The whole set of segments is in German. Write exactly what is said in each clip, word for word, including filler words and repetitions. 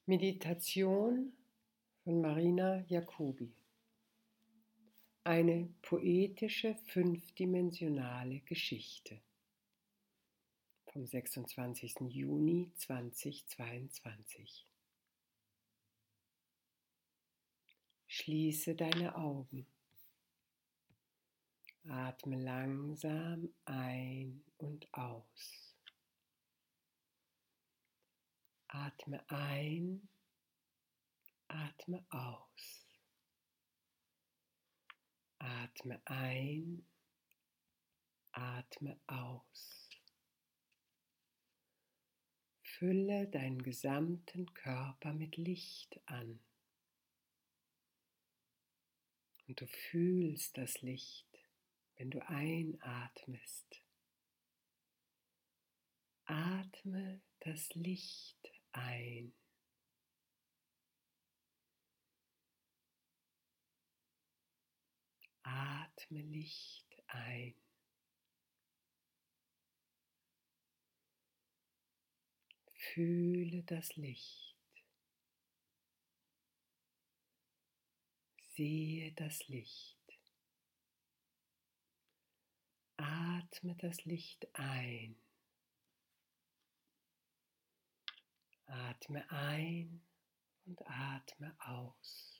Meditation von Marina Jacobi. Eine poetische fünfdimensionale Geschichte vom sechsundzwanzigsten Juni zweitausendzweiundzwanzig. Schließe deine Augen. Atme langsam ein und aus. Atme ein, atme aus. Atme ein, atme aus. Fülle deinen gesamten Körper mit Licht an. Und du fühlst das Licht, wenn du einatmest. Atme das Licht ein. Atme Licht ein. Fühle das Licht. Sehe das Licht. Atme das Licht ein. Atme ein und atme aus.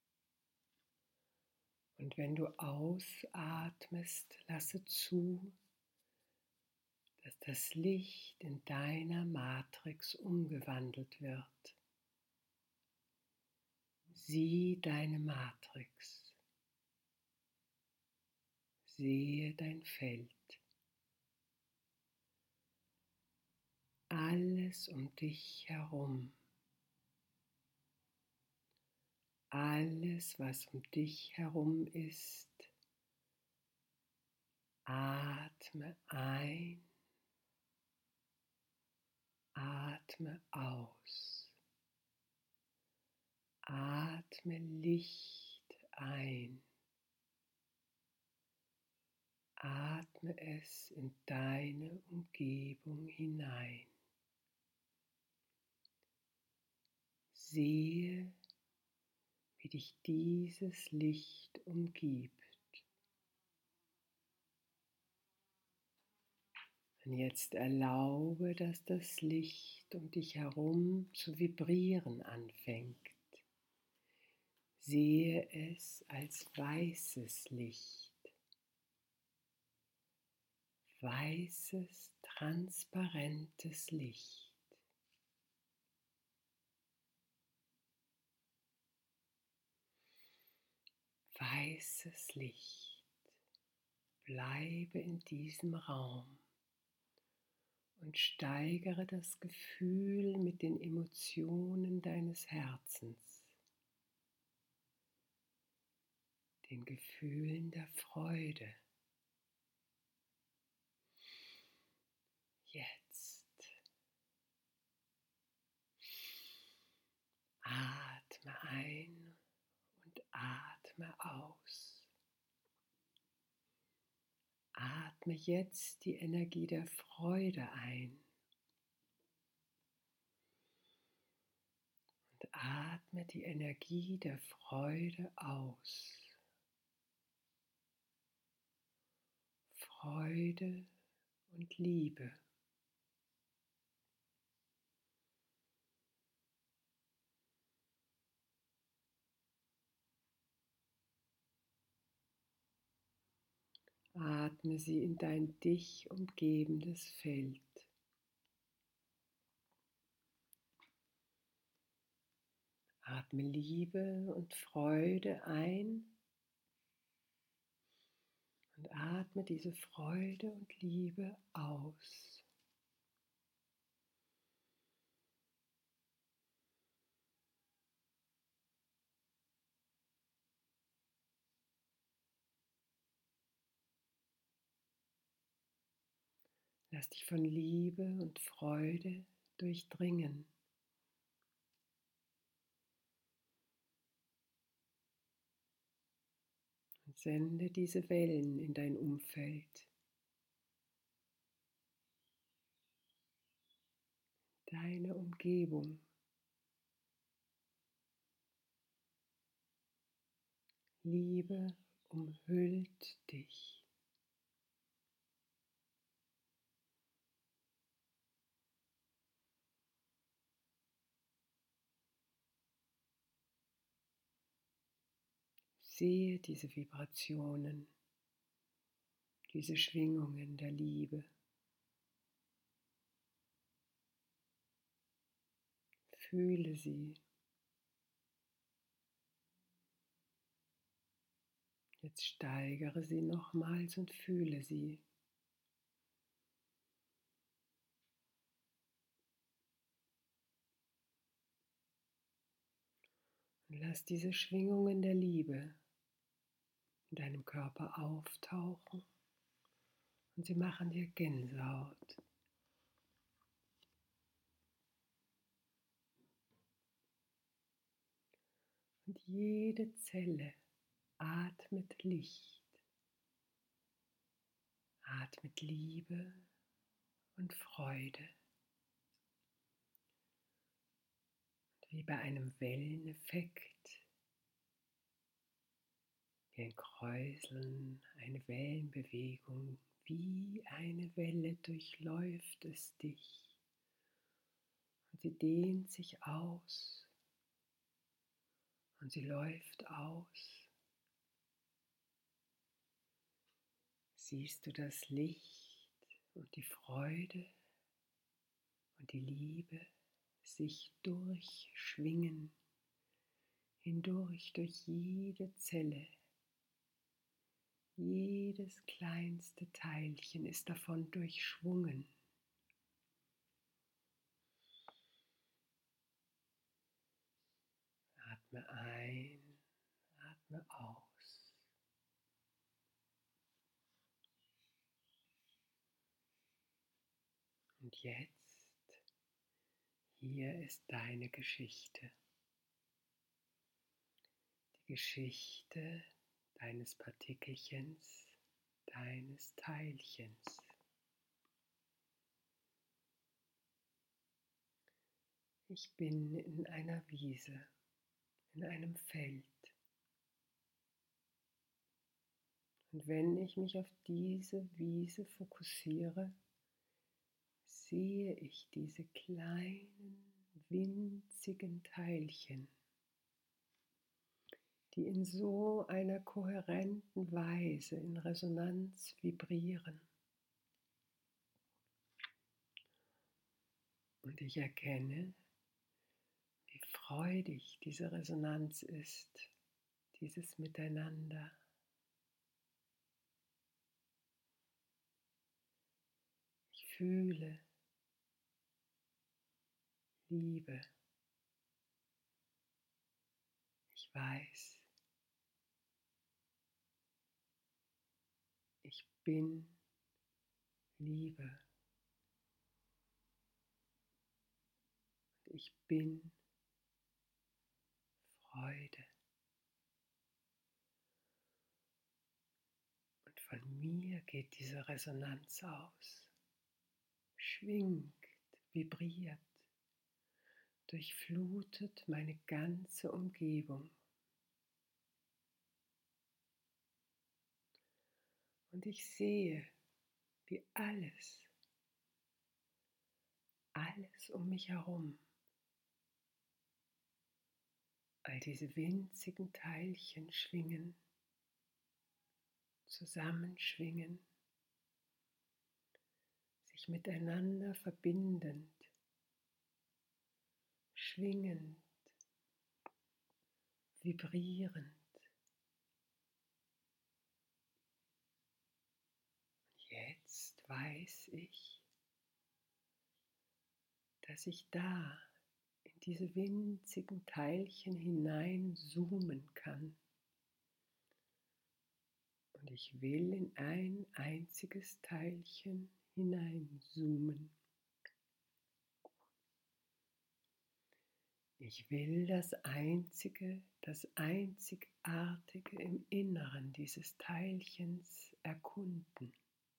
Und wenn du ausatmest, lasse zu, dass das Licht in deiner Matrix umgewandelt wird. Sieh deine Matrix. Sehe dein Feld. Alles um dich herum. Alles, was um dich herum ist, atme ein, atme aus. Atme Licht ein. Atme es in deine Umgebung hinein. Sehe, wie dich dieses Licht umgibt. Und jetzt erlaube, dass das Licht um dich herum zu vibrieren anfängt. Sehe es als weißes Licht. Weißes, transparentes Licht. Weißes Licht. Bleibe in diesem Raum und steigere das Gefühl mit den Emotionen deines Herzens, den Gefühlen der Freude. Jetzt atme ein und atme aus. Atme jetzt die Energie der Freude ein und atme die Energie der Freude aus. Freude und Liebe. Atme sie in dein dich umgebendes Feld. Atme Liebe und Freude ein und atme diese Freude und Liebe aus. Lass dich von Liebe und Freude durchdringen. Und sende diese Wellen in dein Umfeld, deine Umgebung. Liebe umhüllt dich. Sehe diese Vibrationen, diese Schwingungen der Liebe. Fühle sie. Jetzt steigere sie nochmals und fühle sie. Und lass diese Schwingungen der Liebe in deinem Körper auftauchen und sie machen dir Gänsehaut. Und jede Zelle atmet Licht, atmet Liebe und Freude. Und wie bei einem Welleneffekt, wie ein Kräuseln, eine Wellenbewegung, wie eine Welle durchläuft es dich. Und sie dehnt sich aus und sie läuft aus. Siehst du das Licht und die Freude und die Liebe sich durchschwingen, hindurch durch jede Zelle. Jedes kleinste Teilchen ist davon durchschwungen. Atme ein, atme aus. Und jetzt, hier ist deine Geschichte. Die Geschichte deines Partikelchens, deines Teilchens. Ich bin in einer Wiese, in einem Feld. Und wenn ich mich auf diese Wiese fokussiere, sehe ich diese kleinen, winzigen Teilchen, die in so einer kohärenten Weise in Resonanz vibrieren. Und ich erkenne, wie freudig diese Resonanz ist, dieses Miteinander. Ich fühle Liebe. Ich weiß, ich bin Liebe. Und ich bin Freude. Und von mir geht diese Resonanz aus, schwingt, vibriert, durchflutet meine ganze Umgebung. Und ich sehe, wie alles, alles um mich herum, all diese winzigen Teilchen schwingen, zusammenschwingen, sich miteinander verbindend, schwingend, vibrierend. Jetzt weiß ich, dass ich da in diese winzigen Teilchen hineinzoomen kann. Und ich will in ein einziges Teilchen hineinzoomen. Ich will das Einzige, das Einzigartige im Inneren dieses Teilchens erkunden.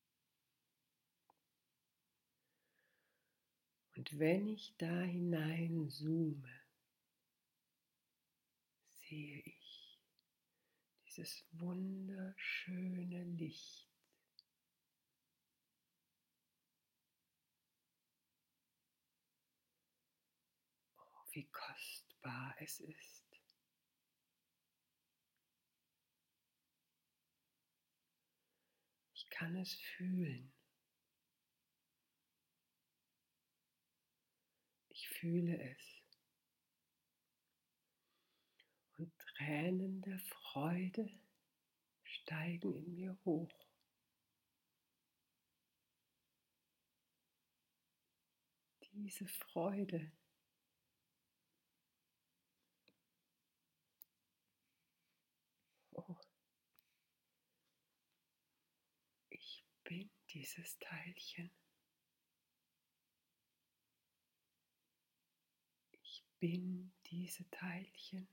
Und wenn ich da hineinzoome, sehe ich dieses wunderschöne Licht. Oh, wie kostbar es ist. Ich kann es fühlen. Ich fühle es. Und Tränen der Freude steigen in mir hoch. Diese Freude. Oh, ich bin dieses Teilchen. Ich bin diese Teilchen.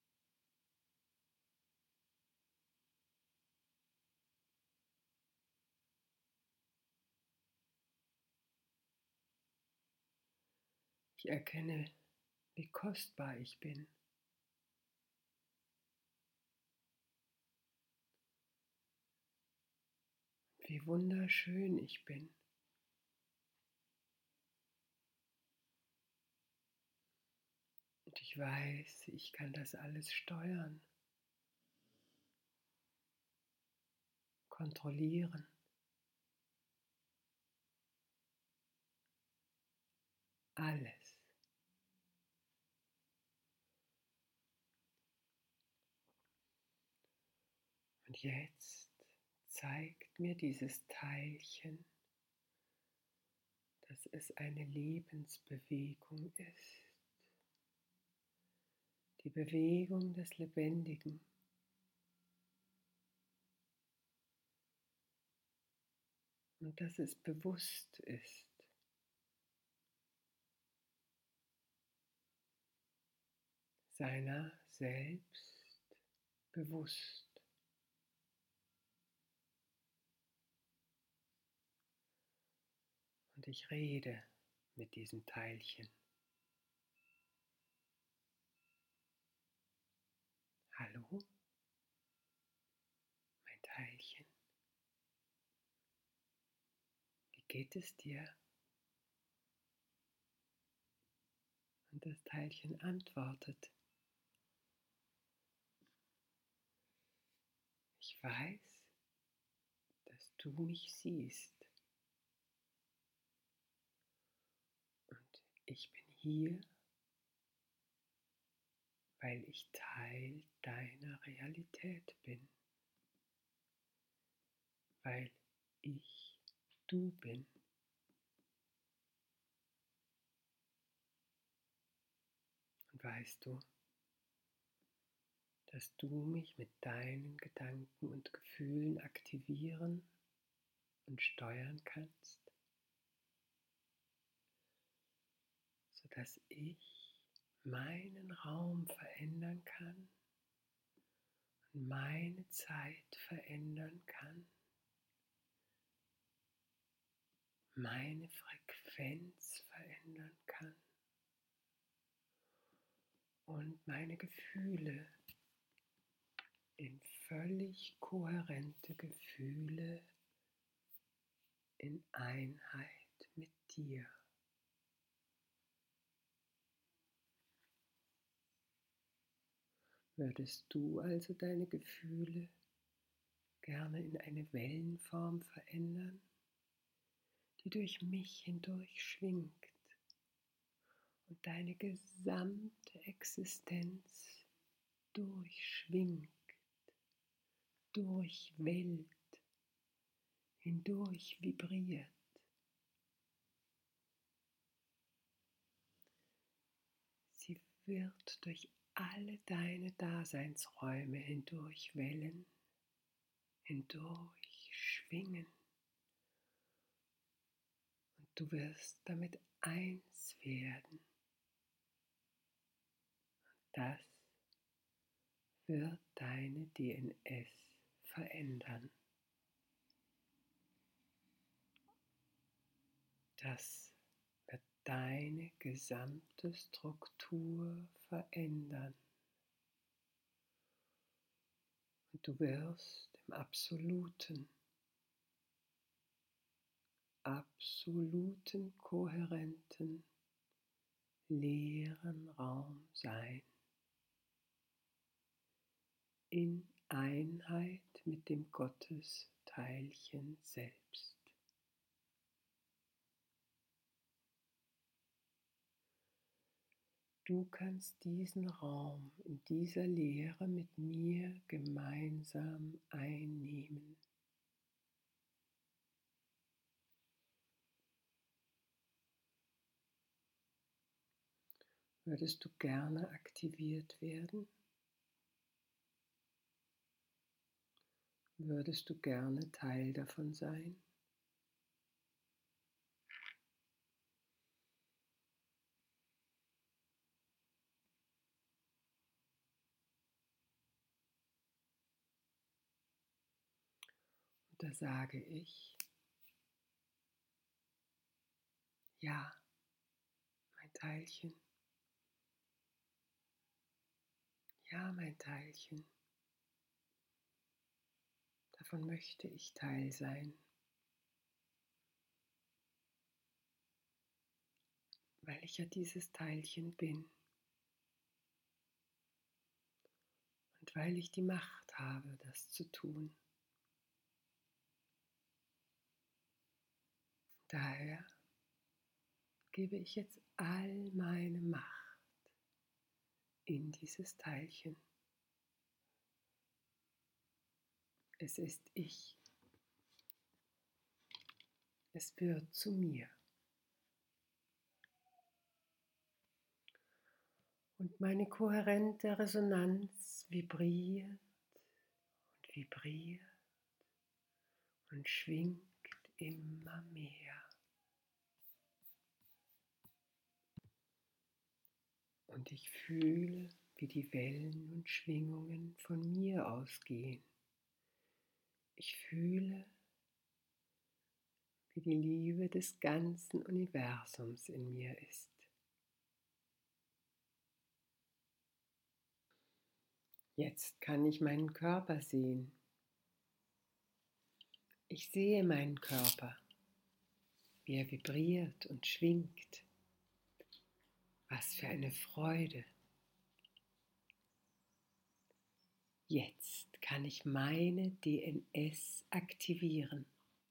Ich erkenne, wie kostbar ich bin. Wie wunderschön ich bin. Und ich weiß, ich kann das alles steuern, kontrollieren. Alles. Und jetzt zeigt mir dieses Teilchen, dass es eine Lebensbewegung ist. Die Bewegung des Lebendigen. Und dass es bewusst ist. Seiner selbst bewusst. Und ich rede mit diesem Teilchen. Hallo, mein Teilchen. Wie geht es dir? Und das Teilchen antwortet. Ich weiß, dass du mich siehst. Und ich bin hier, weil ich Teil deiner Realität bin. Weil ich du bin. Und weißt du, dass du mich mit deinen Gedanken und Gefühlen aktivieren und steuern kannst, sodass ich meinen Raum verändern kann und meine Zeit verändern kann, meine Frequenz verändern kann und meine Gefühle in völlig kohärente Gefühle in Einheit mit dir. Würdest du also deine Gefühle gerne in eine Wellenform verändern, die durch mich hindurch schwingt und deine gesamte Existenz durchschwingt, durchwellt, hindurch vibriert? Sie wird durch alle deine Daseinsräume hindurchwellen, hindurchschwingen. Und du wirst damit eins werden. Das wird deine D N S verändern. Das wird deine gesamte Struktur verändern. Und du wirst im absoluten, absoluten, kohärenten, leeren Raum sein, in Einheit mit dem Gottesteilchen selbst. Du kannst diesen Raum in dieser Leere mit mir gemeinsam einnehmen. Würdest du gerne aktiviert werden? Würdest du gerne Teil davon sein? Und da sage ich, ja, mein Teilchen, ja, mein Teilchen, davon möchte ich Teil sein, weil ich ja dieses Teilchen bin und weil ich die Macht habe, das zu tun. Daher gebe ich jetzt all meine Macht in dieses Teilchen. Es ist ich. Es wird zu mir. Und meine kohärente Resonanz vibriert und vibriert und schwingt immer mehr. Und ich fühle, wie die Wellen und Schwingungen von mir ausgehen. Ich fühle, wie die Liebe des ganzen Universums in mir ist. Jetzt kann ich meinen Körper sehen. Ich sehe meinen Körper, wie er vibriert und schwingt. Was für eine Freude. Jetzt kann ich meine D N S aktivieren.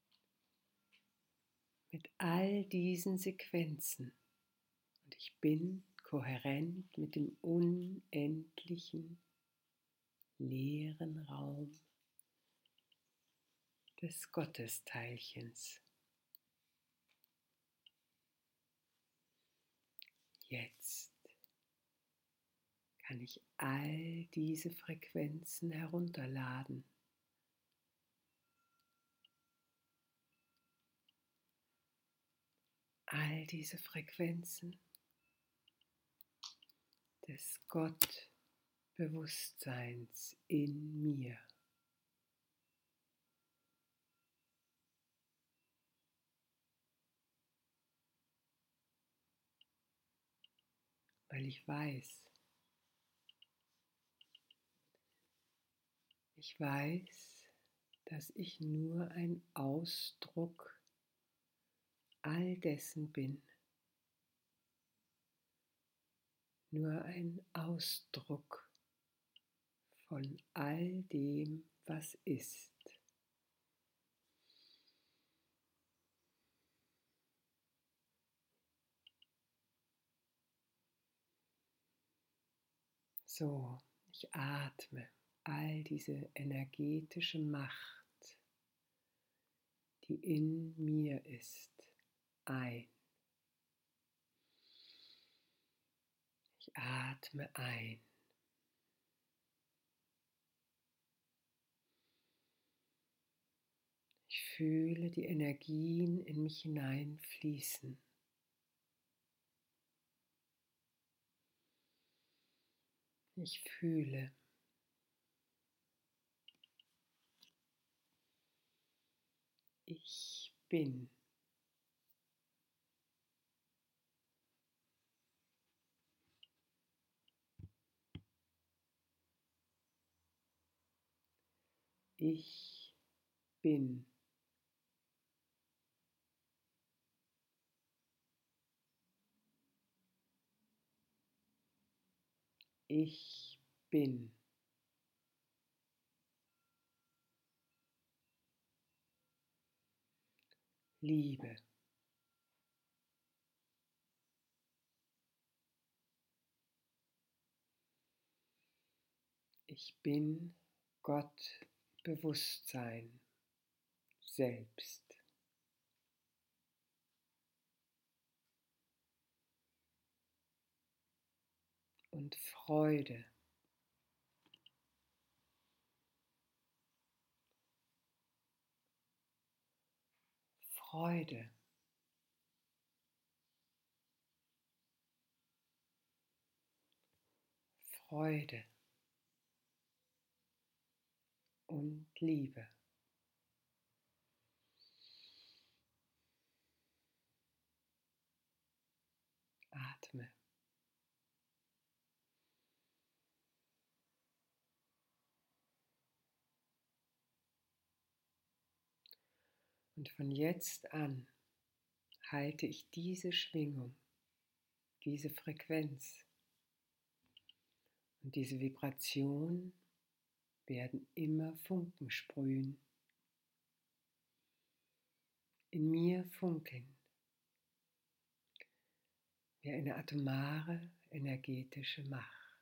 Mit all diesen Sequenzen. Und ich bin kohärent mit dem unendlichen, leeren Raum des Gottesteilchens. Jetzt kann ich all diese Frequenzen herunterladen. All diese Frequenzen des Gottbewusstseins in mir. Weil ich weiß, ich weiß, dass ich nur ein Ausdruck all dessen bin. Nur ein Ausdruck von all dem, was ist. So, ich atme all diese energetische Macht, die in mir ist, ein. Ich atme ein. Ich fühle die Energien in mich hineinfließen. Ich fühle. Ich bin. Ich bin. Ich bin. Liebe. Ich bin Gott Bewusstsein selbst. Und Freude. Freude. Freude. Und Liebe. Atme. Und von jetzt an halte ich diese Schwingung, diese Frequenz und diese Vibration werden immer Funken sprühen, in mir funkeln, wie eine atomare energetische Macht.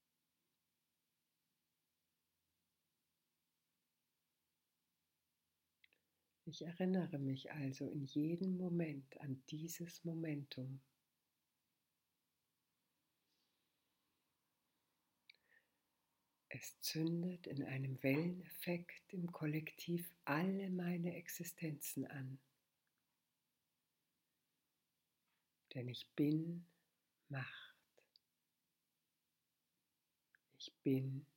Ich erinnere mich also in jedem Moment an dieses Momentum. Es zündet in einem Welleneffekt im Kollektiv alle meine Existenzen an. Denn ich bin Macht. Ich bin